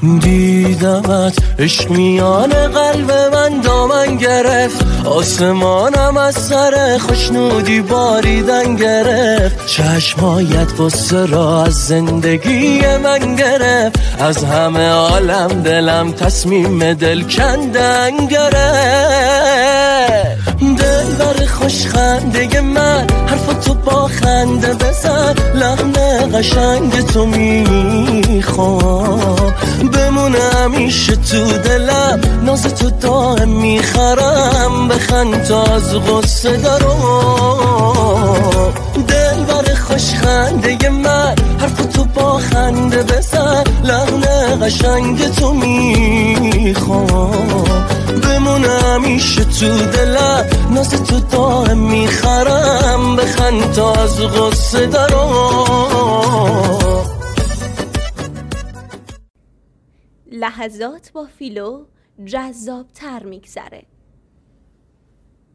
دیدمت عشق میان قلب من دامن گرفت، آسمانم از سر خوشنودی باریدن گرفت، چشمایت غصه را از زندگی من گرفت، از همه عالم دلم تصمیم دل کندن گرفت. دل بر خوش خنده من حرف تو با خنده بزن، لحن قشنگ تو میخوام بمونه همیشه تو دلم، ناز تو دائم میخرم، بخند تا از غصه دارم. دل بر خوش خنده من حرف تو با خنده بزن، لحن قشنگ تو میخوام بمونه همیشه تو دلم، ناز تو دائم میخرم، بخند تا از غصه دارم. لحظات با فیلو جذاب تر میگذره.